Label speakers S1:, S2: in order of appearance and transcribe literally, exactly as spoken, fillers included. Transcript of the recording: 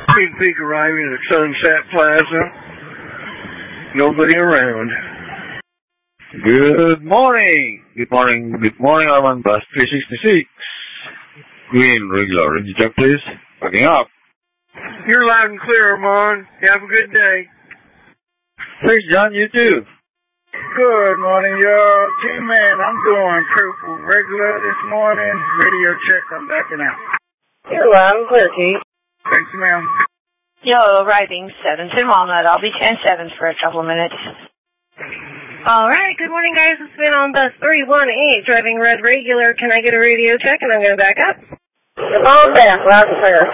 S1: Twin Peak arriving at Sunset Plaza. Nobody around.
S2: Good morning. Good morning. Good morning, Arman Bus three sixty-six. Green regular. Ranger Jack, please. Packing up.
S1: You're loud and clear, Armand. You have a good day.
S2: Thanks, John. You too.
S3: Good morning, y'all. T-Man, I'm going purple regular this morning. Radio check, I'm backing out.
S4: You're loud and clear, Keith.
S3: Thanks, ma'am.
S4: Yellow arriving seven to Walnut. I'll be ten seven for a couple of minutes.
S5: All right. Good morning, guys. It's been on bus three one eight, driving red regular. Can I get a radio check? And I'm going to back up.
S4: Come on back, loud and clear.